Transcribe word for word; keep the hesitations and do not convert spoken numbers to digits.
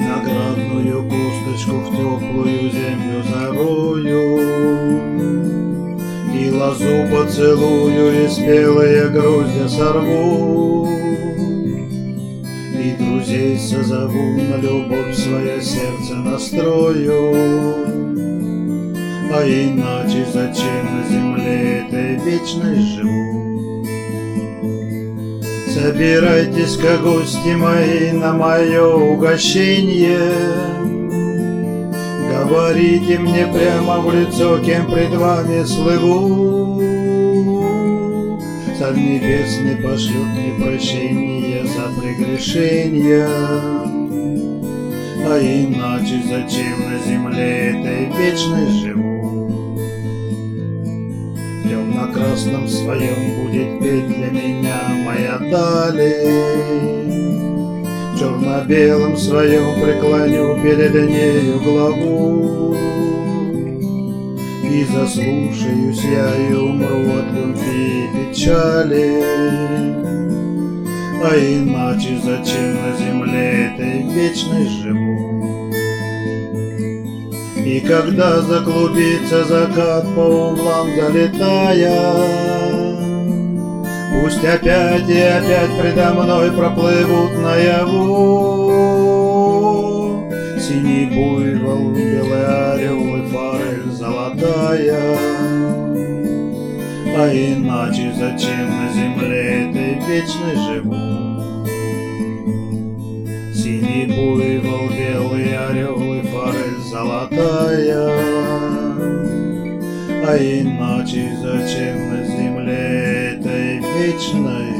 Виноградную косточку в теплую землю зарою, и лозу поцелую, и спелые гроздья сорву, и друзей созову, на любовь свое сердце настрою. А иначе зачем на земле этой вечной живу? Собирайтесь-ка, гости мои, на мое угощение. Говорите мне прямо в лицо, кем пред вами слыву. Царь небесный пошлет мне прощение за прегрешения. А иначе зачем на земле этой вечной живу? В темно-красном своем будет петь для меня моя даль, в черно-белом своем преклоню перед нею главу, и заслушаюсь я и умру от любви и печали. А иначе зачем на земле этой вечной живу? И когда заклубится закат по углам залетая, пусть опять и опять предо мной проплывут наяву синий буйвол, белый орел и форель золотая. А иначе зачем на земле этой вечной живу? Синий буйвол, белый орел и форель золотая. А иначе зачем на земле этой вечной